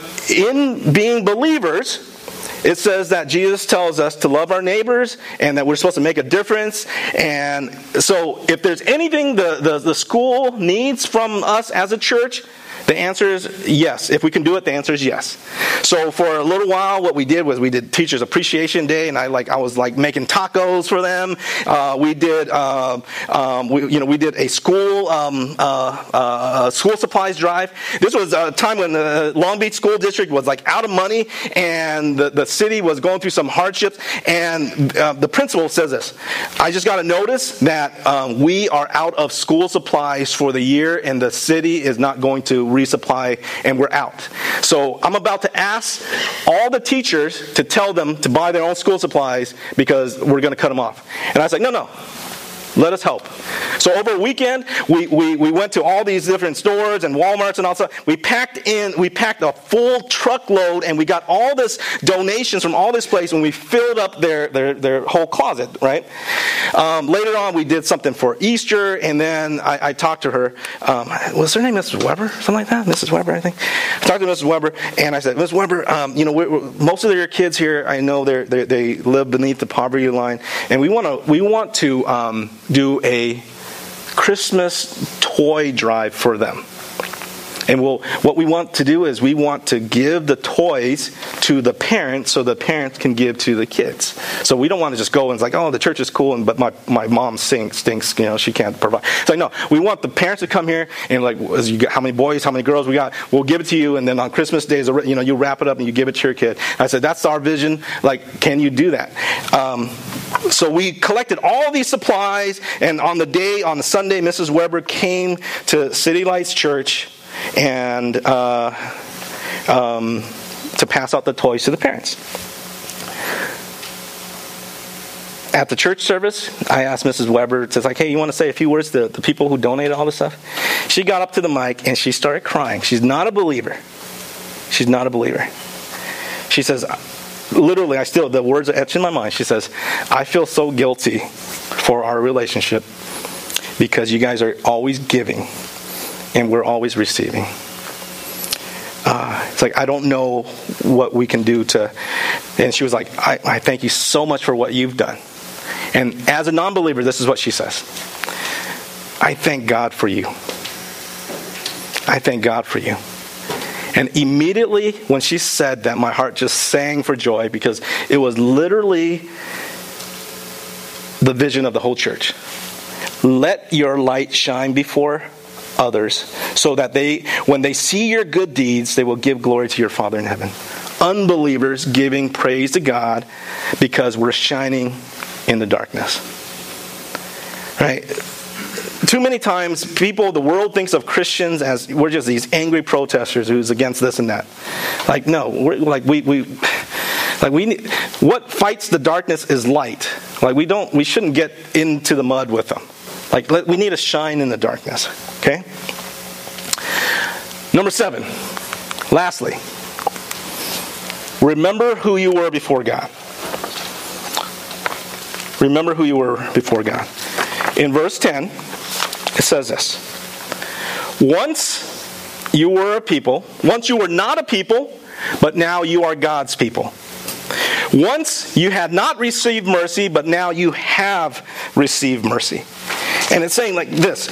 in being believers, it says that Jesus tells us to love our neighbors and that we're supposed to make a difference. And so if there's anything the, the, the school needs from us as a church, the answer is yes. If we can do it, the answer is yes. So for a little while, what we did was we did Teachers Appreciation Day, and I like I was like making tacos for them. Uh, we did uh, um, we, you know we did a school um, uh, uh, school supplies drive. This was a time when the Long Beach School District was like out of money, and the, the city was going through some hardships. And uh, the principal says this: I just got to notice that um, we are out of school supplies for the year, and the city is not going to resupply, and we're out. So I'm about to ask all the teachers to tell them to buy their own school supplies because we're going to cut them off. And I was like, no, no. Let us help. So over a weekend, we, we, we went to all these different stores and Walmarts and all stuff. We packed in, we packed a full truckload, and we got all this donations from all this place, and we filled up their their, their whole closet, right? Um, later on, we did something for Easter, and then I, I talked to her. Um, was her name Missus Weber? Something like that? Missus Weber, I think. I talked to Missus Weber, and I said, Missus Weber, um, you know, we're, we're, most of your kids here, I know they're, they're, they live beneath the poverty line, and we want to we want to um, do a Christmas toy drive for them. And we'll, what we want to do is we want to give the toys to the parents so the parents can give to the kids. So we don't want to just go and it's like, oh, the church is cool, and but my, my mom stinks, stinks, you know, she can't provide. It's like, no, we want the parents to come here and like, as you got, how many boys, how many girls we got, we'll give it to you, and then on Christmas days, you know, you wrap it up and you give it to your kid. I said, that's our vision. Like, can you do that? Um, so we collected all these supplies, and on the day, on the Sunday, Missus Weber came to City Lights Church and uh, um, to pass out the toys to the parents. At the church service, I asked Missus Weber, it says like, hey, you want to say a few words to the people who donated all this stuff? She got up to the mic and she started crying. She's not a believer. She's not a believer. She says, literally, I still, the words are etched in my mind. She says, I feel so guilty for our relationship because you guys are always giving and we're always receiving. Uh, it's like, I don't know what we can do to... And she was like, I, I thank you so much for what you've done. And as a non-believer, this is what she says. I thank God for you. I thank God for you. And immediately when she said that, my heart just sang for joy because it was literally the vision of the whole church. Let your light shine before others so that they, when they see your good deeds, they will give glory to your Father in heaven. Unbelievers giving praise to God because we're shining in the darkness. Right? Too many times people, the world thinks of Christians as we're just these angry protesters who's against this and that. Like, no, we're like we we like we need, what fights the darkness is light. Like we don't we shouldn't get into the mud with them. Like, let, we need to shine in the darkness. Okay? Number seven. Lastly, remember who you were before God. Remember who you were before God. In verse ten, it says this. Once you were a people, once you were not a people, but now you are God's people. Once you had not received mercy, but now you have received mercy. And it's saying like this.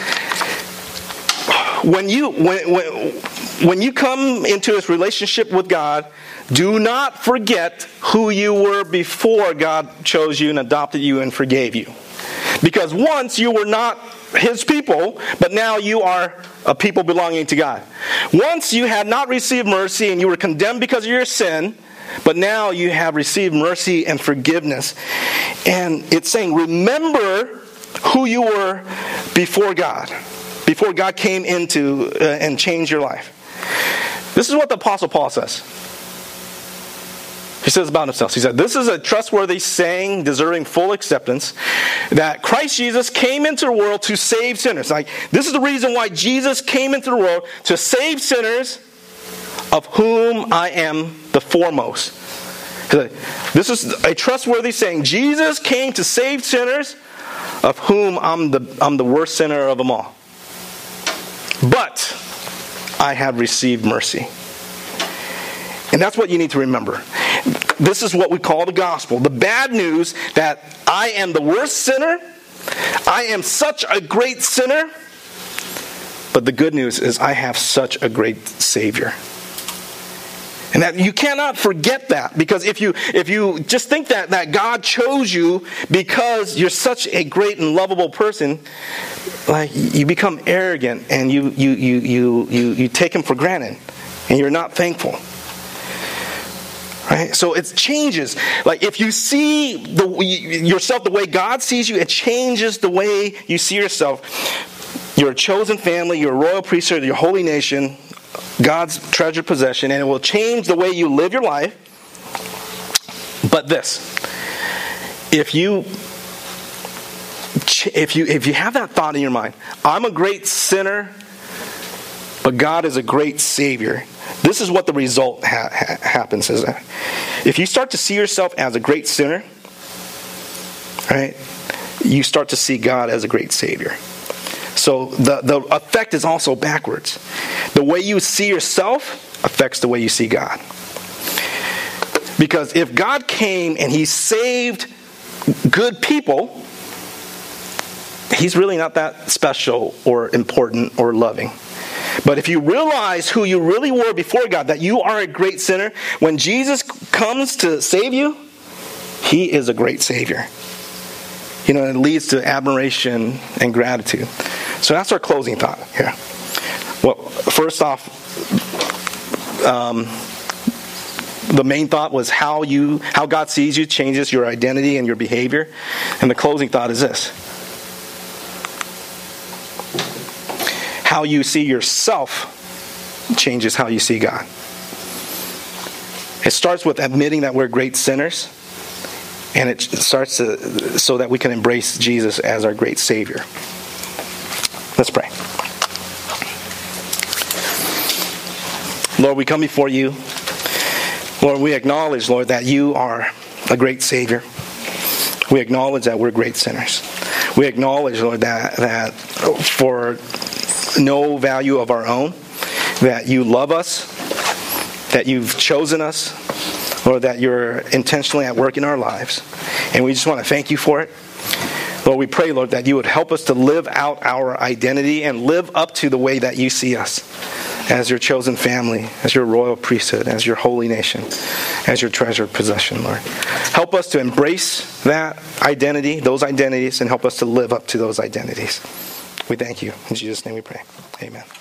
When you when, when, when you come into this relationship with God, do not forget who you were before God chose you and adopted you and forgave you. Because once you were not His people, but now you are a people belonging to God. Once you had not received mercy and you were condemned because of your sin, but now you have received mercy and forgiveness. And it's saying, remember who you were before God, before God came into uh, and changed your life. This is what the Apostle Paul says. He says about himself. He said, this is a trustworthy saying deserving full acceptance, that Christ Jesus came into the world to save sinners. Like, this is the reason why Jesus came into the world, to save sinners, of whom I am the foremost. This is a trustworthy saying. Jesus came to save sinners, of whom I'm the I'm the worst sinner of them all. But I have received mercy. And that's what you need to remember. This is what we call the gospel. The bad news that I am the worst sinner. I am such a great sinner. But the good news is I have such a great Savior. And that you cannot forget that, because if you if you just think that, that God chose you because you're such a great and lovable person, like you become arrogant and you you you you you, you take Him for granted and you're not thankful. Right? So it changes. Like if you see the yourself the way God sees you, it changes the way you see yourself. You're a chosen family, you're a royal priesthood, you're a holy nation, God's treasured possession, and it will change the way you live your life. But this, if you if you if you have that thought in your mind, I'm a great sinner, but God is a great Savior. This is what the result ha- ha- happens is that if you start to see yourself as a great sinner, right, you start to see God as a great Savior. So the, the effect is also backwards. The way you see yourself affects the way you see God. Because if God came and He saved good people, He's really not that special or important or loving. But if you realize who you really were before God, that you are a great sinner, when Jesus comes to save you, he is a great Savior. You know, it leads to admiration and gratitude. So that's our closing thought here. Well, first off, um, the main thought was how you, how God sees you changes your identity and your behavior. And the closing thought is this: how you see yourself changes how you see God. It starts with admitting that we're great sinners, and it starts to, so that we can embrace Jesus as our great Savior. Let's pray. Lord, we come before you. Lord, we acknowledge, Lord, that you are a great Savior. We acknowledge that we're great sinners. We acknowledge, Lord, that, that for no value of our own, that you love us, that you've chosen us, Lord, that you're intentionally at work in our lives. And we just want to thank you for it. Lord, we pray, Lord, that you would help us to live out our identity and live up to the way that you see us as your chosen family, as your royal priesthood, as your holy nation, as your treasured possession, Lord. Help us to embrace that identity, those identities, and help us to live up to those identities. We thank you. In Jesus' name we pray. Amen.